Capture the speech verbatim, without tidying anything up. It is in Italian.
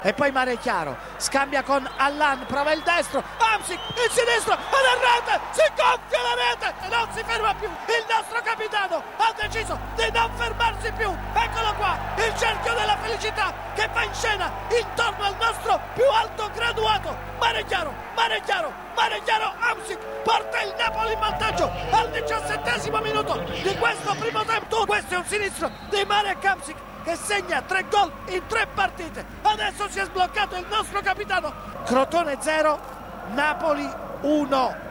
E poi Mare Chiaro, scambia con Allan, prova il destro, Hamsik, il sinistro, alla rete, si gonfia la rete, non si ferma più, il nostro capitano ha deciso di non fermarsi più, eccolo qua, il cerchio della felicità che va in scena intorno al nostro più alto graduato, Mare Chiaro, Mare Chiaro, Mare Chiaro, Hamsik porta il Napoli in vantaggio al diciassettesimo minuto di questo primo tempo, questo è un sinistro di Marek Hamsik che segna tre gol in tre partite. Adesso si è sbloccato il nostro capitano. Crotone zero, Napoli uno.